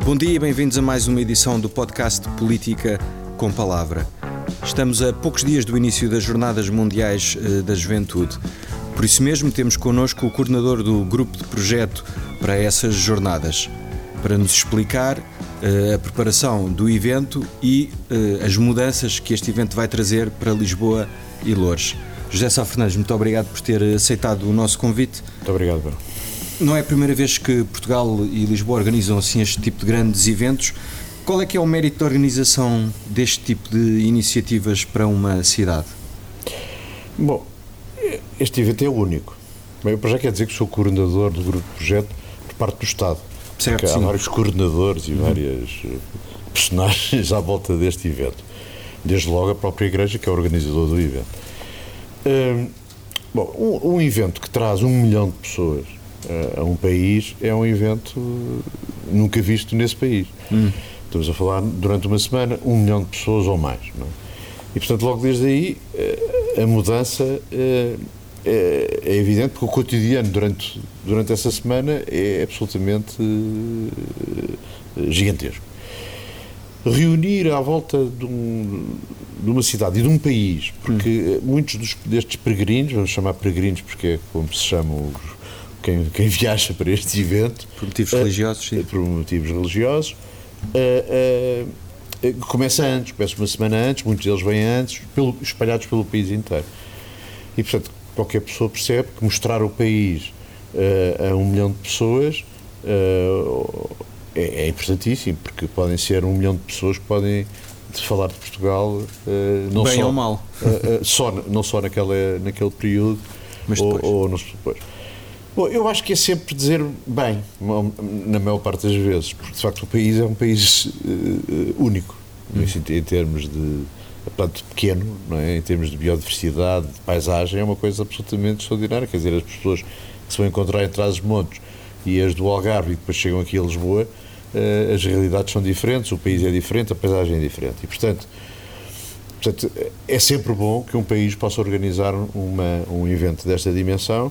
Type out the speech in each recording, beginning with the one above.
Bom dia e bem-vindos a mais uma edição do podcast Política com Palavra. Estamos a poucos dias do início das Jornadas Mundiais da Juventude. Por isso mesmo temos connosco o coordenador do grupo de projeto para essas jornadas, para nos explicar a preparação do evento e as mudanças que este evento vai trazer para Lisboa e Loures. José Sá Fernandes, muito obrigado por ter aceitado o nosso convite. Muito obrigado, Bruno. Não é a primeira vez que Portugal e Lisboa organizam assim este tipo de grandes eventos. Qual é que é o mérito da organização deste tipo de iniciativas para uma cidade? Bom, este evento é único. Eu já quero dizer que sou coordenador do grupo de projeto por parte do Estado. Certo, há vários coordenadores e várias personagens à volta deste evento. Desde logo a própria Igreja, que é o organizador do evento. Bom, um evento que traz 1 milhão de pessoas a um país é um evento nunca visto nesse país. Estamos a falar, durante uma semana, 1 milhão de pessoas ou mais. Não é? E, portanto, logo desde aí, a mudança é evidente, porque o cotidiano durante essa semana é absolutamente gigantesco. Reunir à volta de uma cidade e de um país, porque muitos destes peregrinos, vamos chamar peregrinos porque é como se chamam quem viaja para este evento, por motivos religiosos, sim. Por motivos religiosos, começa uma semana antes, muitos deles vêm antes, espalhados pelo país inteiro. E, portanto, qualquer pessoa percebe que mostrar o país a 1 milhão de pessoas é importantíssimo, porque podem ser 1 milhão de pessoas que podem falar de Portugal não bem só, ou mal. não só naquele período, mas depois. ou depois. Bom, eu acho que é sempre dizer bem, na maior parte das vezes, porque de facto o país é um país único, em termos de portanto, pequeno, não é? Em termos de biodiversidade, de paisagem, é uma coisa absolutamente extraordinária. Quer dizer, as pessoas que se vão encontrar em Trás-os-Montes e as do Algarve e depois chegam aqui a Lisboa, as realidades são diferentes, o país é diferente, a paisagem é diferente. E, portanto, é sempre bom que um país possa organizar um evento desta dimensão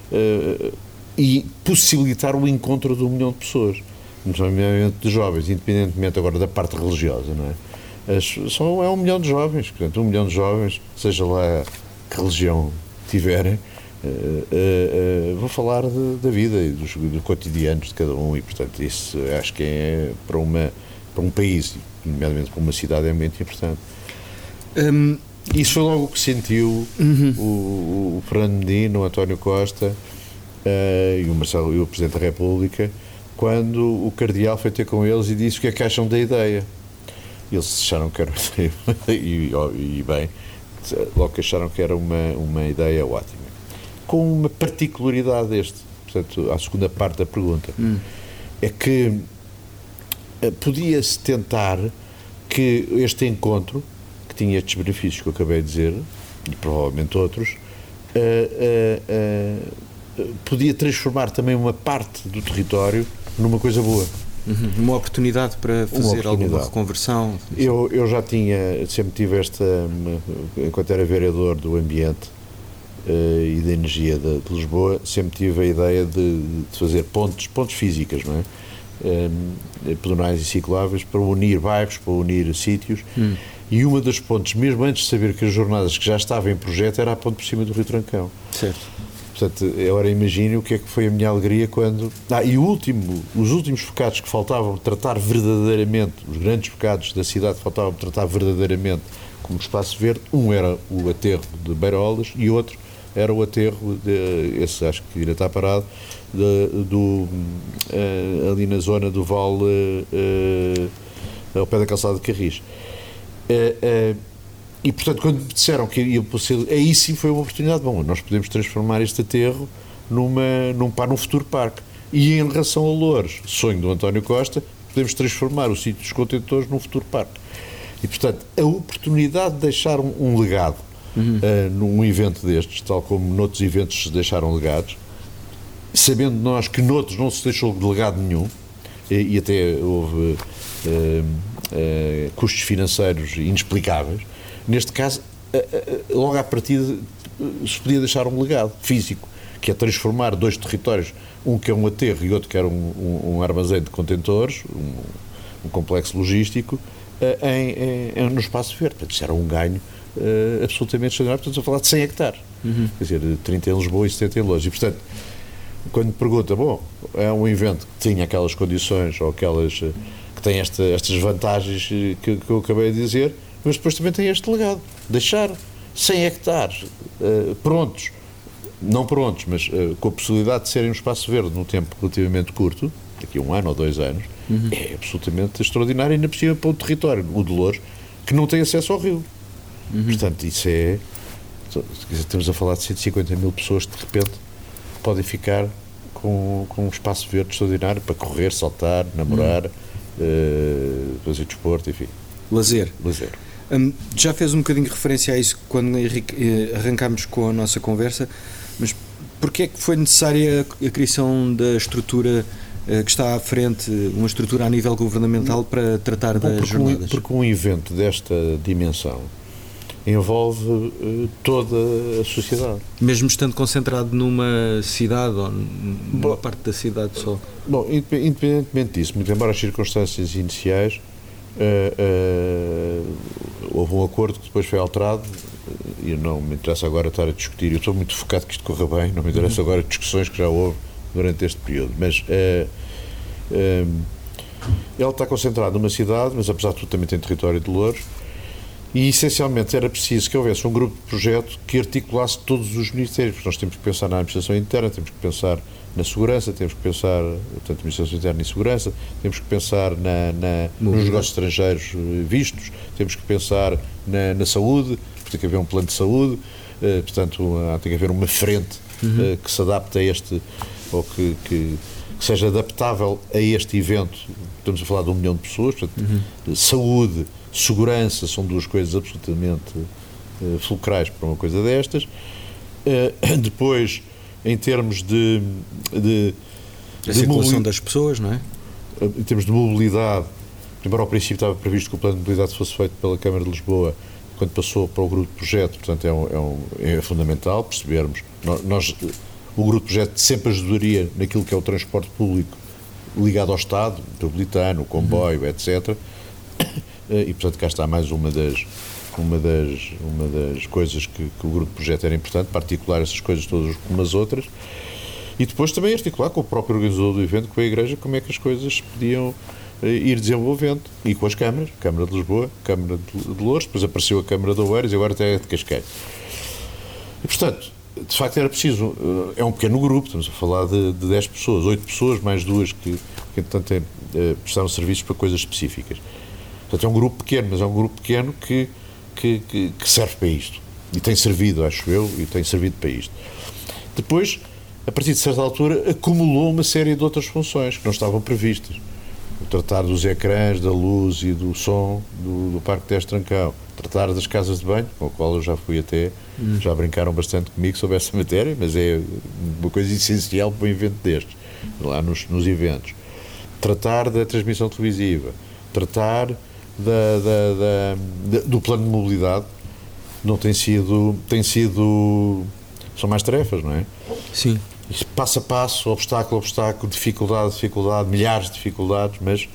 e possibilitar o encontro de 1 milhão de pessoas, nomeadamente de jovens, independentemente agora da parte religiosa, não é? É 1 milhão de jovens, portanto, 1 milhão de jovens, seja lá que religião tiverem, vou falar da vida e dos cotidianos de cada um, e portanto isso acho que é para um país, nomeadamente para uma cidade, é muito importante. Isso foi logo o que sentiu o Fernando Medina, o António Costa e o Marcelo e o Presidente da República, quando o Cardeal foi ter com eles e disse o que é que acham da ideia. Eles acharam que era e bem, logo que acharam que era uma ideia ótima. Com uma particularidade portanto, à segunda parte da pergunta, é que podia-se tentar que este encontro, que tinha estes benefícios que eu acabei de dizer, e provavelmente outros, podia transformar também uma parte do território numa coisa boa. Uma oportunidade para fazer alguma reconversão. Eu já sempre tive enquanto era vereador do ambiente e da energia de Lisboa, sempre tive a ideia de fazer pontes físicas, não é? Pedonais e cicláveis, para unir bairros, para unir sítios, e uma das pontes, mesmo antes de saber que as jornadas que já estavam em projeto, era a ponte por cima do Rio Trancão. Certo. Portanto, agora imagine o que é que foi a minha alegria quando... os últimos pecados que faltavam tratar verdadeiramente, os grandes pecados da cidade faltavam tratar verdadeiramente como espaço verde, um era o aterro de Beirolas e outro era o aterro, esse acho que ainda está parado, ali na zona do Vale, ao pé da calçada de Carris. E, portanto, quando me disseram que ia ser, aí sim foi uma oportunidade. Bom, nós podemos transformar este aterro num futuro parque. E em relação a Loures, sonho do António Costa, podemos transformar o sítio dos contentores num futuro parque. E, portanto, a oportunidade de deixar um legado num evento destes, tal como noutros eventos se deixaram legados, sabendo nós que noutros não se deixou legado nenhum, e até houve custos financeiros inexplicáveis, neste caso, logo à partida, se podia deixar um legado físico, que é transformar 2 territórios, um que é um aterro e outro que era um armazém de contentores, um complexo logístico no espaço verde. Portanto, isso era um ganho absolutamente extraordinário. Portanto, estamos a falar de 100 hectares. Quer dizer, 30 em Lisboa e 70 em Loures. E, portanto, quando me pergunta, é um evento que tinha aquelas condições ou aquelas que tem estas vantagens que eu acabei de dizer, mas depois também tem este legado. Deixar 100 hectares prontos, não prontos, mas com a possibilidade de serem um espaço verde num tempo relativamente curto, daqui a 1 ano ou 2 anos, é absolutamente extraordinário, e ainda por cima para o território, o de Loures, que não tem acesso ao rio. Portanto, isso é... Estamos a falar de 150 mil pessoas que de repente podem ficar com um espaço verde extraordinário para correr, saltar, namorar, fazer desporto, enfim. Lazer. Lazer. Já fez um bocadinho de referência a isso quando arrancámos com a nossa conversa, mas porquê é que foi necessária a criação da estrutura que está à frente, uma estrutura a nível governamental para tratar das jornadas? Porque um evento desta dimensão envolve toda a sociedade. Mesmo estando concentrado numa cidade ou numa parte da cidade só? Bom, independentemente disso, muito embora as circunstâncias iniciais, houve um acordo que depois foi alterado, e não me interessa agora estar a discutir, eu estou muito focado que isto corra bem, não me interessa agora discussões que já houve durante este período, mas ele está concentrado numa cidade, mas apesar de tudo também tem território de Loures, e essencialmente era preciso que houvesse um grupo de projeto que articulasse todos os ministérios, porque nós temos que pensar na administração interna, temos que pensar na segurança, temos que pensar, portanto, administração interna e segurança, temos que pensar nos negócios estrangeiros vistos, temos que pensar na saúde, tem que haver um plano de saúde, portanto, tem que haver uma frente que se adapte a este, ou que seja adaptável a este evento. Estamos a falar de 1 milhão de pessoas, portanto, saúde, segurança são duas coisas absolutamente fulcrais para uma coisa destas. Depois, em termos de circulação das pessoas, não é? Em termos de mobilidade, embora ao princípio estava previsto que o plano de mobilidade fosse feito pela Câmara de Lisboa, quando passou para o grupo de projeto, portanto é fundamental percebermos, o grupo de projeto sempre ajudaria naquilo que é o transporte público ligado ao Estado, o metropolitano, o comboio, etc. E portanto cá está mais uma das coisas que o grupo de projeto era importante, para articular essas coisas todas com as outras, e depois também articular com o próprio organizador do evento, com a Igreja, como é que as coisas podiam ir desenvolvendo, e com as câmaras, Câmara de Lisboa, Câmara de Loures, depois apareceu a Câmara de Oeiras e agora até a de Cascais. E portanto, de facto era preciso, é um pequeno grupo, estamos a falar de 10 pessoas, 8 pessoas mais 2 que entretanto prestaram serviços para coisas específicas. Portanto é um grupo pequeno, mas é um grupo pequeno que serve para isto, e tem servido, acho eu, e tem servido para isto. Depois, a partir de certa altura, acumulou uma série de outras funções que não estavam previstas. O tratar dos ecrãs, da luz e do som do Parque Tejo Trancão, tratar das casas de banho, com a qual eu já fui até, já brincaram bastante comigo sobre essa matéria, mas é uma coisa essencial para um evento destes, lá nos eventos. Tratar da transmissão televisiva, tratar do plano de mobilidade, não tem sido, são mais tarefas, não é? Sim. Passo a passo, obstáculo a obstáculo, dificuldade a dificuldade, milhares de dificuldades, mas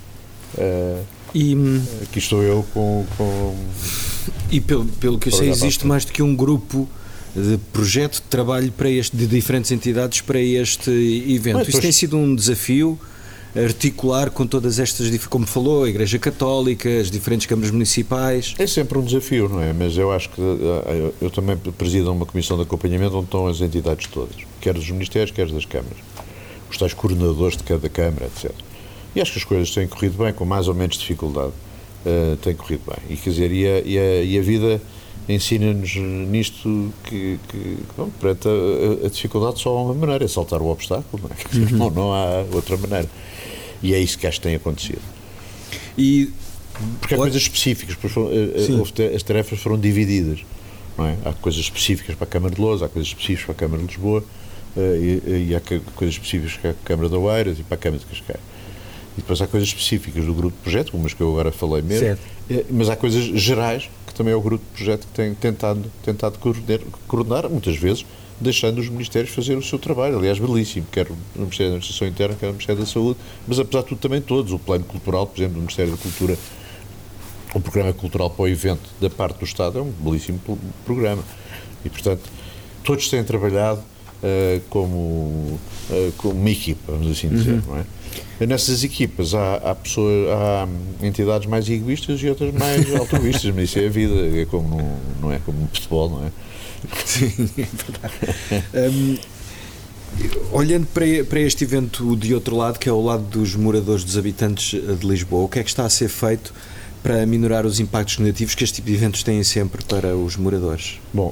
aqui estou eu com... E pelo que eu sei, existe mais do que um grupo de projeto de trabalho de diferentes entidades para este evento. Isso tem sido um desafio, articular com todas estas, como falou, a Igreja Católica, as diferentes câmaras municipais. É sempre um desafio, não é? Mas eu acho que eu também presido uma comissão de acompanhamento onde estão as entidades todas, quer dos ministérios, quer das câmaras, os tais coordenadores de cada câmara, etc. E acho que as coisas têm corrido bem, com mais ou menos dificuldade, têm corrido bem. E quer dizer, e a vida ensina-nos nisto que bom, perante a dificuldade só há uma maneira, é saltar o obstáculo, não é? Dizer, não há outra maneira. E é isso que acho que tem acontecido. Porque há coisas específicas, as tarefas foram divididas, não é? Há coisas específicas para a Câmara de Loures, há coisas específicas para a Câmara de Lisboa, e há coisas específicas para a Câmara de Oeiras e para a Câmara de Cascais. E depois há coisas específicas do grupo de projeto, umas que eu agora falei mesmo, mas há coisas gerais que também é o grupo de projeto que tem tentado coordenar, muitas vezes deixando os ministérios fazer o seu trabalho, aliás, belíssimo, quer o Ministério da Administração Interna, quer o Ministério da Saúde, mas apesar de tudo também todos, o plano cultural, por exemplo, do Ministério da Cultura, o programa cultural para o evento da parte do Estado é um belíssimo programa e, portanto, todos têm trabalhado como uma equipa, vamos assim dizer, não é? Nessas equipas há entidades mais egoístas e outras mais altruístas, mas isso é a vida, é como não é como no futebol, não é? Sim, é verdade. Olhando para este evento de outro lado, que é o lado dos moradores, dos habitantes de Lisboa, o que é que está a ser feito para minorar os impactos negativos que este tipo de eventos têm sempre para os moradores? Bom,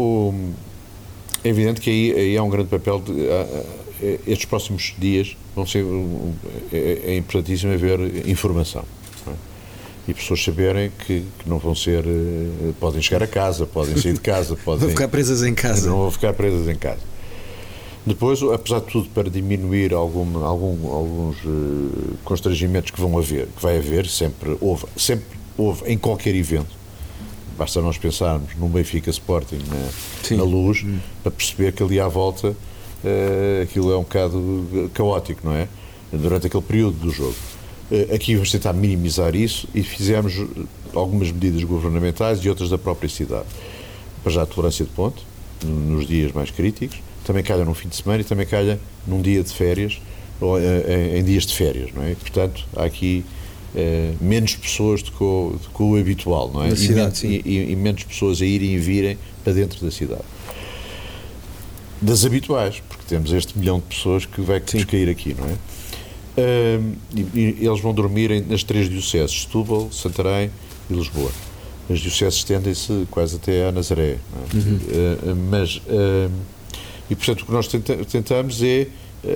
é evidente que aí há um grande papel. Estes próximos dias vão ser. É importantíssimo haver informação. Não é? E pessoas saberem que não vão ser. Podem chegar a casa, podem sair de casa, podem. Vão ficar presas em casa. Não vão ficar presas em casa. Depois, apesar de tudo, para diminuir alguns constrangimentos que vai haver, sempre houve em qualquer evento. Basta nós pensarmos no Benfica Sporting na Luz, para perceber que ali à volta aquilo é um bocado caótico, não é? Durante aquele período do jogo. Aqui vamos tentar minimizar isso e fizemos algumas medidas governamentais e outras da própria cidade. Para já a tolerância de ponte, nos dias mais críticos, também calha num fim de semana e também calha num dia de férias, ou em dias de férias, não é? E, portanto, há aqui menos pessoas do que o habitual, não é? Na cidade, e menos pessoas a irem e virem para dentro da cidade. Das habituais, porque temos este 1 milhão de pessoas que vai cair aqui, não é? E eles vão dormir nas 3 dioceses, Setúbal, Santarém e Lisboa. As dioceses estendem-se quase até a Nazaré, não é? E, portanto, o que nós tentamos é,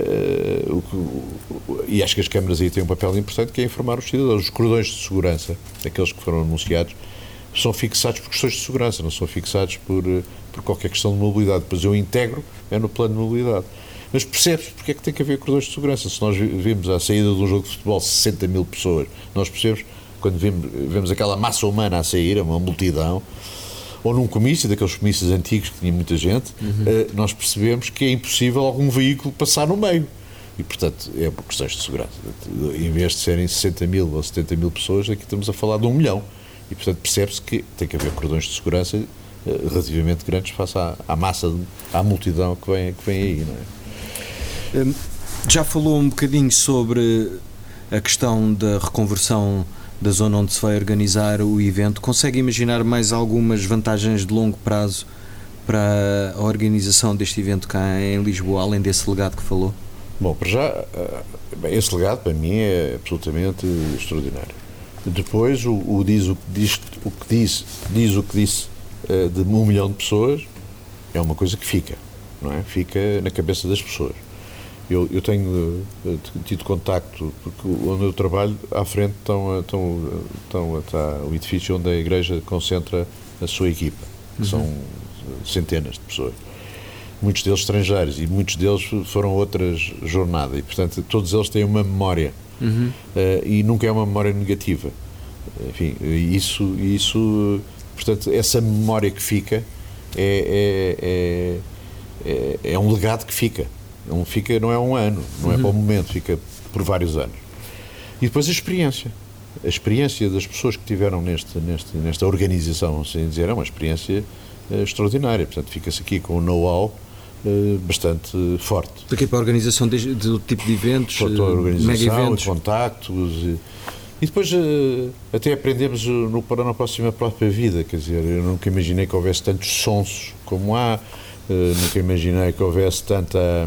e acho que as câmaras aí têm um papel importante, que é informar os cidadãos. Os cordões de segurança, aqueles que foram anunciados, são fixados por questões de segurança, não são fixados por qualquer questão de mobilidade. Depois eu integro, no plano de mobilidade. Mas percebe-se porque é que tem que haver cordões de segurança. Se nós vimos à saída de um jogo de futebol 60 mil pessoas, nós percebemos, quando vemos aquela massa humana a sair, uma multidão, ou num comício, daqueles comícios antigos que tinha muita gente, nós percebemos que é impossível algum veículo passar no meio. E, portanto, é por questões de segurança. Em vez de serem 60 mil ou 70 mil pessoas, aqui estamos a falar de 1 milhão. E, portanto, percebe-se que tem que haver cordões de segurança relativamente grandes face à massa, à multidão que vem aí, não é? Já falou um bocadinho sobre a questão da reconversão da zona onde se vai organizar o evento. Consegue imaginar mais algumas vantagens de longo prazo para a organização deste evento cá em Lisboa, além desse legado que falou? Bom, para já, esse legado para mim é absolutamente extraordinário. Depois, diz o que disse de 1 milhão de pessoas, é uma coisa que fica, não é? Fica na cabeça das pessoas. Eu tenho tido contacto, porque onde eu trabalho, à frente está o edifício onde a igreja concentra a sua equipa, que são centenas de pessoas. Muitos deles estrangeiros, e muitos deles foram outras jornadas, e, portanto, todos eles têm uma memória, e nunca é uma memória negativa. Enfim, isso, portanto, essa memória que fica é um legado que fica. Não é um ano, não é para o momento, fica por vários anos. E depois a experiência das pessoas que estiveram nesta organização, assim dizer, é uma experiência extraordinária. Portanto, fica-se aqui com um know-how bastante forte. Daqui para a organização do tipo de eventos, mega eventos, contactos, e depois até aprendemos na própria vida. Quer dizer, eu nunca imaginei que houvesse tantos sonsos como há, nunca imaginei que houvesse tanta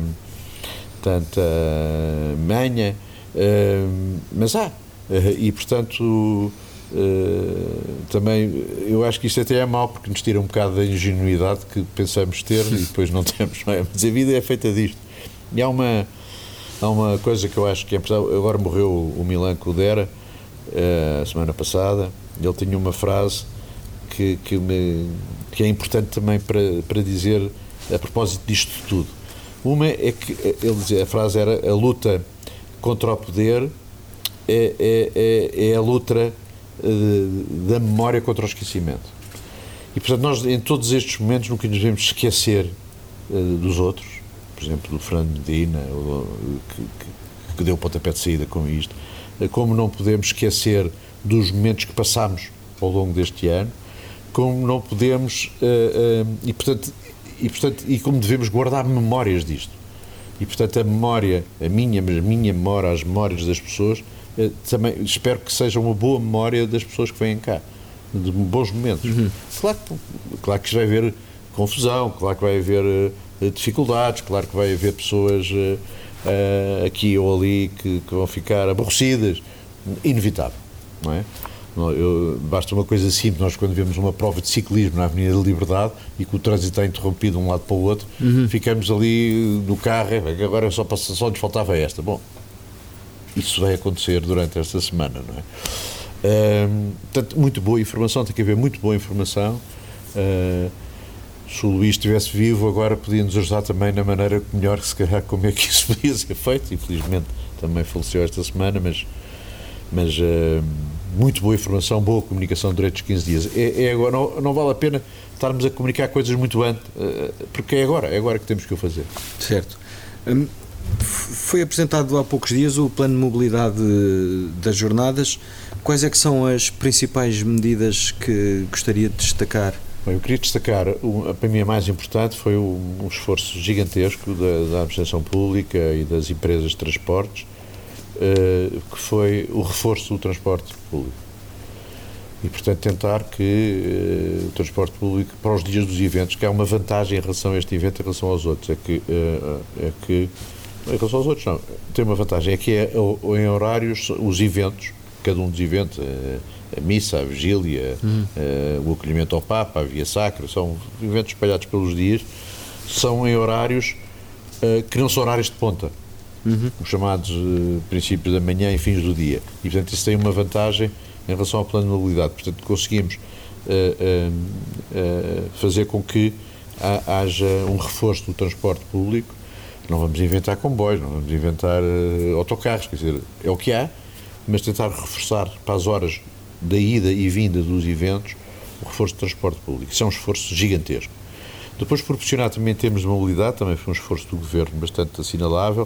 manha, mas há. E, portanto, também eu acho que isto até é mau, porque nos tira um bocado da ingenuidade que pensamos ter e depois não temos, não é? Mas a vida é feita disto. E há uma coisa que eu acho que é importante. Agora morreu o Milan Kundera, a semana passada. Ele tinha uma frase que é importante também para dizer a propósito disto tudo. Uma é que ele dizia, a frase era: a luta contra o poder é a luta da memória contra o esquecimento. E, portanto, nós em todos estes momentos nunca nos devemos esquecer dos outros, por exemplo, do Fernando Medina, que deu o pontapé de saída com isto, como não podemos esquecer dos momentos que passámos ao longo deste ano, como não podemos, e como devemos guardar memórias disto. E, portanto, a minha memória, as memórias das pessoas, também espero que seja uma boa memória das pessoas que vêm cá, de bons momentos. Claro que vai haver confusão, claro que vai haver dificuldades, claro que vai haver pessoas aqui ou ali que vão ficar aborrecidas, inevitável, não é? Basta uma coisa simples, nós quando vemos uma prova de ciclismo na Avenida da Liberdade e que o trânsito está interrompido de um lado para o outro, ficamos ali no carro, agora só nos faltava esta. Bom, isso vai acontecer durante esta semana, não é? Portanto, muito boa informação, tem que haver muito boa informação. Se o Luís estivesse vivo, agora podia-nos ajudar também na maneira melhor, se calhar, como é que isso podia ser feito. Infelizmente também faleceu esta semana, mas muito boa informação, boa comunicação durante os 15 dias. Agora, não vale a pena estarmos a comunicar coisas muito antes, porque é agora que temos que o fazer. Certo. Foi apresentado há poucos dias o plano de mobilidade das jornadas. Quais é que são as principais medidas que gostaria de destacar? Bem, eu queria destacar, para mim a mais importante foi um esforço gigantesco da administração pública e das empresas de transportes, que foi o reforço do transporte público. E, portanto, tentar que o transporte público, para os dias dos eventos, que há uma vantagem em relação a este evento em relação aos outros, em relação aos outros não, tem uma vantagem, em horários, os eventos, cada um dos eventos, a missa, a vigília, o acolhimento ao Papa, a Via Sacra, são eventos espalhados pelos dias, são em horários que não são horários de ponta. Os chamados princípios da manhã e fins do dia. E, portanto, isso tem uma vantagem em relação ao plano de mobilidade. Portanto, conseguimos fazer com que haja um reforço do transporte público. Não vamos inventar comboios, não vamos inventar autocarros, quer dizer, é o que há, mas tentar reforçar para as horas da ida e vinda dos eventos o reforço do transporte público. Isso é um esforço gigantesco. Depois, proporcionar também em termos de mobilidade, também foi um esforço do Governo bastante assinalável,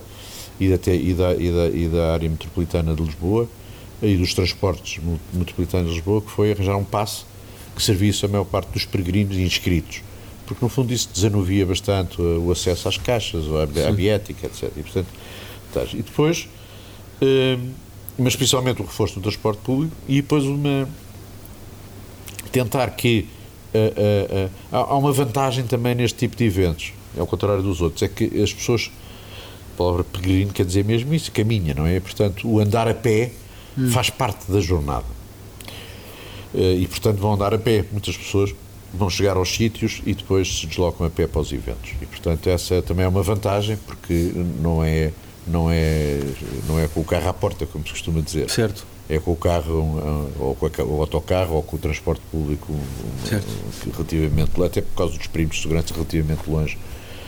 e da área metropolitana de Lisboa e dos transportes metropolitanos de Lisboa, que foi arranjar um passe que servisse a maior parte dos peregrinos inscritos, porque no fundo isso desanuvia bastante o acesso às caixas, à biética, etc. E, portanto, e depois, mas principalmente o reforço do transporte público e depois tentar que há uma vantagem também neste tipo de eventos, ao contrário dos outros, é que as pessoas, a palavra peregrino quer dizer mesmo isso, caminha, não é? Portanto, o andar a pé faz parte da jornada. E, portanto, vão andar a pé. Muitas pessoas vão chegar aos sítios e depois se deslocam a pé para os eventos. E, portanto, essa também é uma vantagem, porque não é com o carro à porta, como se costuma dizer. Certo. É com o carro, ou com o autocarro, ou com o transporte público, relativamente, até por causa dos perímetros de segurança, relativamente longe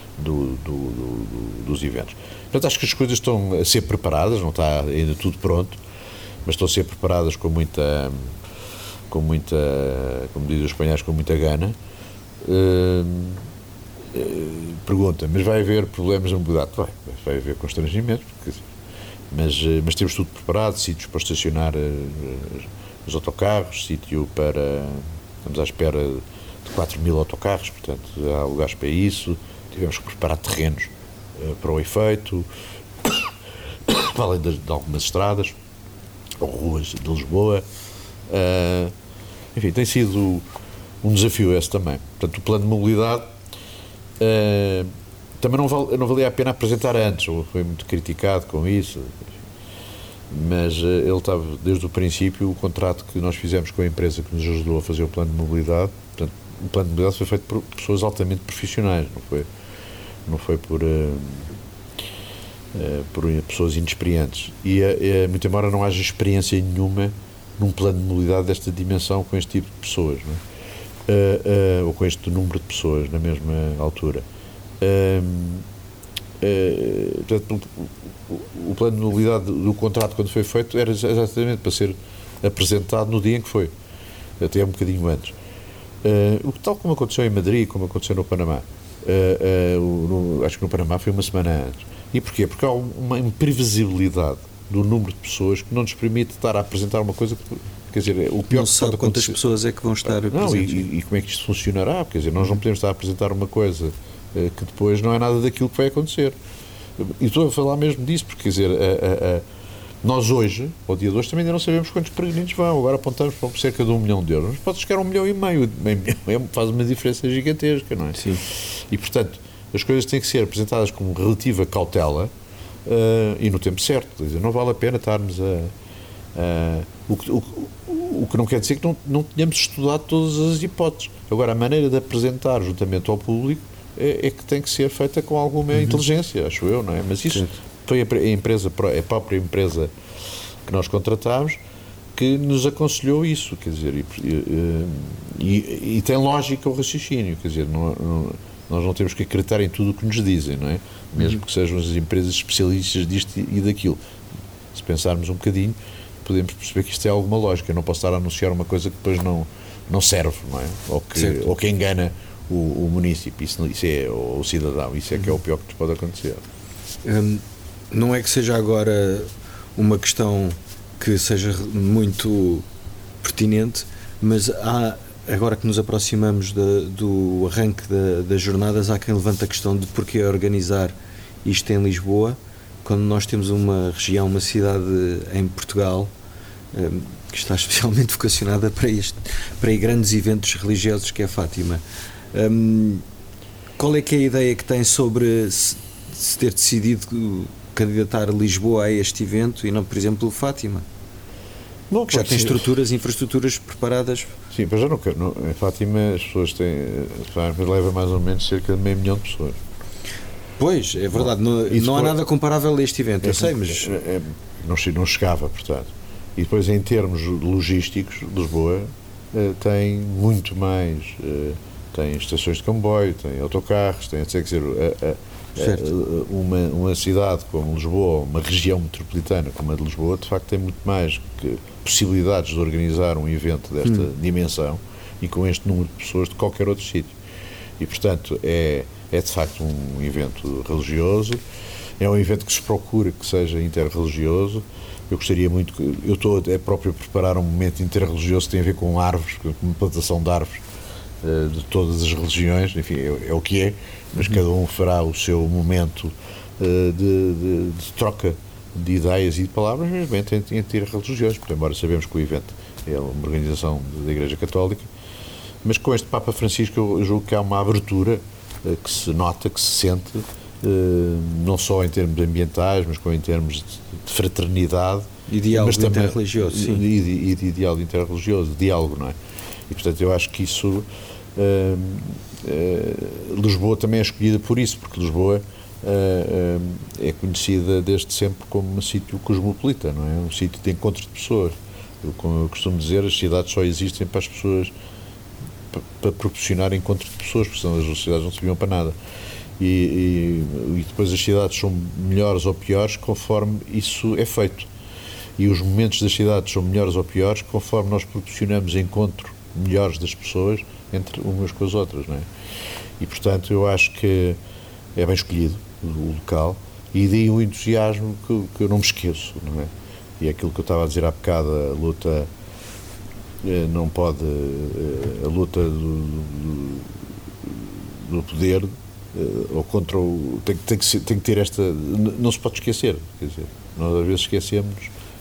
dos eventos. Portanto, acho que as coisas estão a ser preparadas, não está ainda tudo pronto, mas estão a ser preparadas com muita, como dizem os espanhóis, com muita gana. Pergunta, mas vai haver problemas na mobilidade? Vai haver constrangimentos, mas temos tudo preparado, sítios para estacionar os autocarros, sítio para... Estamos à espera de 4.000 autocarros, portanto há lugares para isso. Tivemos que preparar terrenos para o efeito, além de algumas estradas ou ruas de Lisboa. Enfim, tem sido um desafio esse também. Portanto, o plano de mobilidade também não valia a pena apresentar antes, ou foi muito criticado com isso, mas ele estava desde o princípio. O contrato que nós fizemos com a empresa que nos ajudou a fazer o plano de mobilidade, portanto, o plano de mobilidade foi feito por pessoas altamente profissionais, não foi por pessoas inexperientes, e muito embora não haja experiência nenhuma num plano de mobilidade desta dimensão com este tipo de pessoas, não é? Ou com este número de pessoas na mesma altura. Portanto, o plano de mobilidade do contrato, quando foi feito, era exatamente para ser apresentado no dia em que foi, até um bocadinho antes. Tal como aconteceu em Madrid, como aconteceu no Panamá. acho que no Panamá foi uma semana antes. E porquê? Porque há uma imprevisibilidade do número de pessoas que não nos permite estar a apresentar uma coisa que, quer dizer, o pior não que sabe pode quantas acontecer. pessoas é que vão estar presentes. E como é que isto funcionará? Quer dizer, nós não podemos estar a apresentar uma coisa que depois não é nada daquilo que vai acontecer. E estou a falar mesmo disso, porque, quer dizer, nós hoje, ao dia de hoje, também ainda não sabemos quantos peregrinos vão. Agora apontamos para cerca de 1 milhão de euros. Mas pode chegar a 1,5 milhão. Meio milhão faz uma diferença gigantesca, não é? Sim. E, portanto, as coisas têm que ser apresentadas com relativa cautela e no tempo certo. Quer dizer, não vale a pena estarmos o que não quer dizer que não tenhamos estudado todas as hipóteses. Agora, a maneira de apresentar juntamente ao público é que tem que ser feita com alguma inteligência, acho eu, não é? Mas isso foi a própria empresa que nós contratámos que nos aconselhou isso, quer dizer, e tem lógica o raciocínio, quer dizer, nós não temos que acreditar em tudo o que nos dizem, não é? Mesmo que sejam as empresas especialistas disto e daquilo. Se pensarmos um bocadinho, podemos perceber que isto é alguma lógica. Eu não posso estar a anunciar uma coisa que depois não serve, não é? Ou que engana o município, isso é o cidadão, isso é que é o pior que nos pode acontecer. Não é que seja agora uma questão que seja muito pertinente, mas agora que nos aproximamos do arranque das jornadas, há quem levanta a questão de porquê organizar isto em Lisboa, quando nós temos uma região, uma cidade em Portugal que está especialmente vocacionada para grandes eventos religiosos, que é Fátima. Qual é que é a ideia que tem sobre se ter decidido candidatar Lisboa a este evento e não, por exemplo, Fátima? Não, já tem infraestruturas preparadas. Sim, mas já não quero. Em Fátima as pessoas leva mais ou menos cerca de 500 mil pessoas. Pois, é verdade, não há nada comparável a este evento, eu sei, mas... Não chegava, portanto. E depois, em termos logísticos, Lisboa tem muito mais... tem estações de comboio, tem autocarros, tem, quer dizer, uma cidade como Lisboa, uma região metropolitana como a de Lisboa, de facto tem muito mais possibilidades de organizar um evento desta dimensão e com este número de pessoas de qualquer outro sítio. E, portanto, é de facto um evento religioso, é um evento que se procura que seja interreligioso. Eu gostaria muito eu estou até próprio a preparar um momento interreligioso que tem a ver com árvores, com uma plantação de árvores de todas as religiões, enfim, é o que é, mas cada um fará o seu momento de troca de ideias e de palavras, mas bem interreligioso, porque embora sabemos que o evento é uma organização da Igreja Católica, mas com este Papa Francisco eu julgo que há uma abertura que se nota, que se sente, não só em termos ambientais, mas em termos de fraternidade e diálogo interreligioso, sim. E de diálogo interreligioso, diálogo, não é? E, portanto, eu acho que isso Lisboa também é escolhida por isso, porque Lisboa é conhecida desde sempre como um sítio cosmopolita, não é? Um sítio de encontro de pessoas. Como eu costumo dizer, as cidades só existem para as pessoas, para proporcionar encontro de pessoas, porque senão as cidades não serviam para nada. E depois as cidades são melhores ou piores conforme isso é feito. E os momentos das cidades são melhores ou piores conforme nós proporcionamos encontro melhores das pessoas entre umas com as outras, não é? E, portanto, eu acho que é bem escolhido o local e daí o entusiasmo que eu não me esqueço, não é? E é aquilo que eu estava a dizer há bocado, a luta não pode, a luta do poder ou contra o, tem que ter esta, não se pode esquecer, quer dizer, nós às vezes esquecemos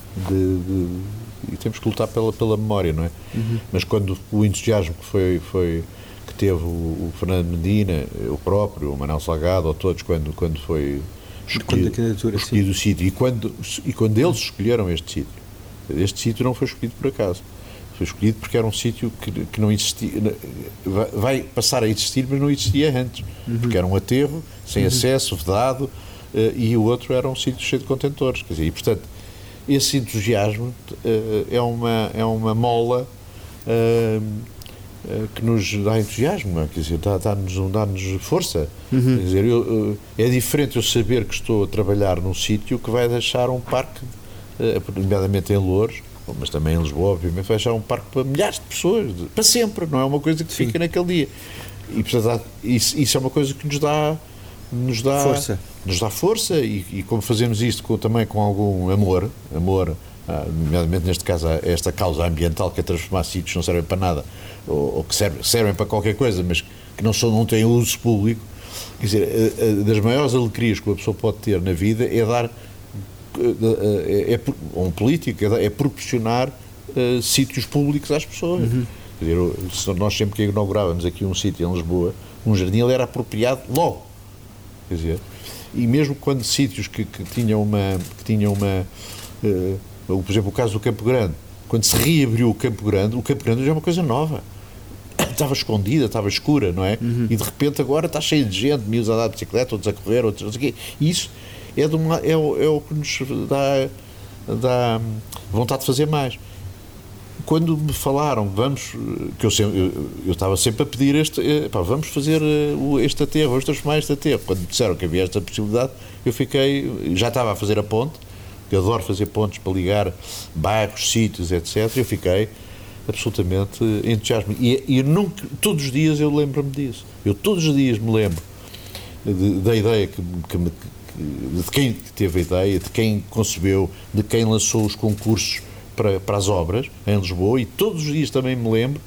e temos que lutar pela memória, não é? Mas quando o entusiasmo que teve o Fernando Medina, eu próprio, o Manuel Salgado, ou todos, quando foi escolhido o sítio, e quando eles escolheram este sítio não foi escolhido por acaso, foi escolhido porque era um sítio que não existia, vai passar a existir, mas não existia antes, porque era um aterro, sem acesso, vedado, e o outro era um sítio cheio de contentores, quer dizer, e portanto esse entusiasmo é uma mola que nos dá entusiasmo, quer dizer, dá-nos força. Quer dizer, é diferente eu saber que estou a trabalhar num sítio que vai deixar um parque, nomeadamente em Loures, mas também em Lisboa, obviamente, vai deixar um parque para milhares de pessoas, para sempre, não é uma coisa que fica naquele dia. E portanto, isso é uma coisa que nos dá força e como fazemos isto também com algum amor, nomeadamente neste caso esta causa ambiental, que é transformar sítios que não servem para nada ou que servem para qualquer coisa, mas que não têm uso público. Quer dizer, das maiores alegrias que uma pessoa pode ter na vida é dar um político é proporcionar sítios públicos às pessoas. Quer dizer, nós sempre que inaugurávamos aqui um sítio em Lisboa, um jardim, ele era apropriado logo. Quer dizer, e mesmo quando sítios que tinham uma por exemplo, o caso do Campo Grande, quando se reabriu o Campo Grande já é uma coisa nova. Estava escondida, estava escura, não é? E de repente agora está cheio de gente, miúdos a andar de bicicleta, outros a correr, outros não sei o quê. E isso é o que nos dá vontade de fazer mais. Quando me falaram, eu estava sempre a pedir vamos fazer este aterro, vamos transformar este aterro. Quando me disseram que havia esta possibilidade, já estava a fazer a ponte, eu adoro fazer pontes para ligar bairros, sítios, etc. Eu fiquei absolutamente entusiasmado. E nunca, todos os dias eu lembro-me disso. Eu todos os dias me lembro da ideia de quem teve a ideia, de quem concebeu, de quem lançou os concursos para as obras em Lisboa, e todos os dias também me lembro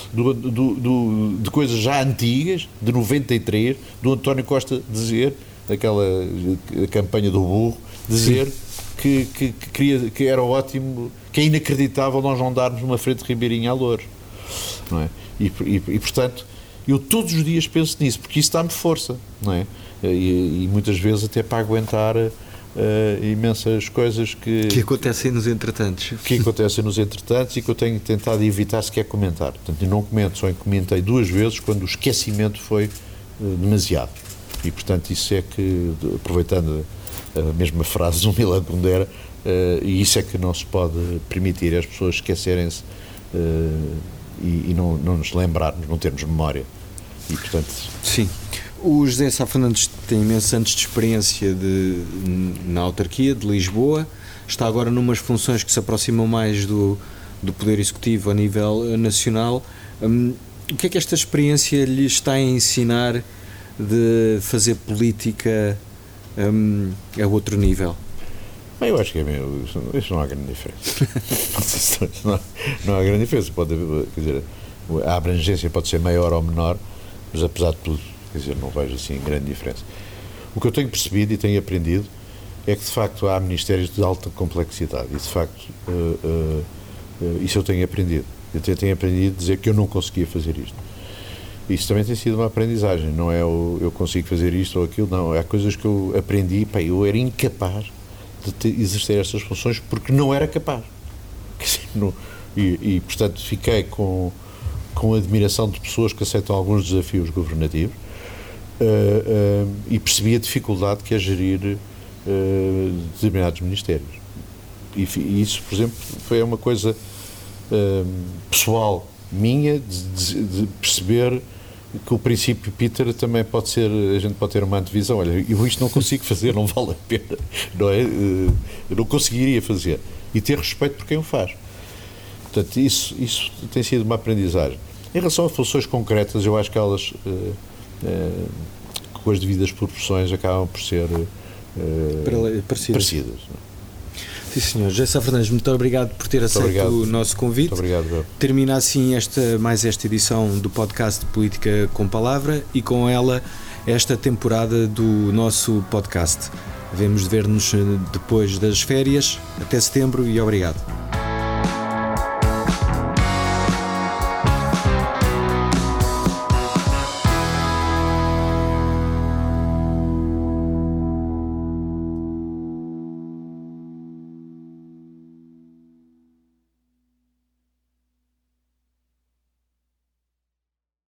de coisas já antigas, de 93, do António Costa dizer, aquela campanha do burro, dizer que era ótimo, que é inacreditável nós não darmos uma frente de Ribeirinha a Loures, não é? E portanto, eu todos os dias penso nisso, porque isso dá-me força, não é? E muitas vezes até para aguentar imensas coisas que acontecem nos entretantos. Que acontecem nos entretantos e que eu tenho tentado evitar sequer comentar. Portanto, eu não comento, só comentei 2 vezes quando o esquecimento foi demasiado. E, portanto, isso é que, aproveitando a mesma frase do Milan Kundera, e isso é que não se pode permitir as pessoas esquecerem-se e não nos lembrarmos, não termos memória. E, portanto... Sim. O José Sá Fernandes tem imensos anos de experiência na autarquia de Lisboa, está agora numas funções que se aproximam mais do Poder Executivo a nível nacional. O que é que esta experiência lhe está a ensinar de fazer política a outro nível? Bem, eu acho que isso não há grande diferença. não há grande diferença. Quer dizer, a abrangência pode ser maior ou menor, mas apesar de tudo, quer dizer, não vejo assim grande diferença. O que eu tenho percebido e tenho aprendido é que de facto há ministérios de alta complexidade e de facto isso eu tenho aprendido. Eu tenho aprendido a dizer que eu não conseguia fazer isto. Isso também tem sido uma aprendizagem, não é eu consigo fazer isto ou aquilo, não. Há coisas que eu aprendi, eu era incapaz de exercer estas funções porque não era capaz. E portanto fiquei com admiração de pessoas que aceitam alguns desafios governativos e percebi a dificuldade que é gerir determinados ministérios. E isso, por exemplo, foi uma coisa pessoal minha de perceber que o princípio Peter também pode ser, a gente pode ter uma antevisão, olha, eu isto não consigo fazer, não vale a pena, não é? Eu não conseguiria fazer, e ter respeito por quem o faz. Portanto, isso tem sido uma aprendizagem. Em relação a funções concretas, eu acho que elas, com as devidas proporções, acabam por ser parecidas. Sim, senhor. José Sá Fernandes, muito obrigado por ter aceito o nosso convite. Muito obrigado. Termina assim mais esta edição do podcast de Política com Palavra e com ela esta temporada do nosso podcast. Devemos de ver-nos depois das férias. Até setembro e obrigado.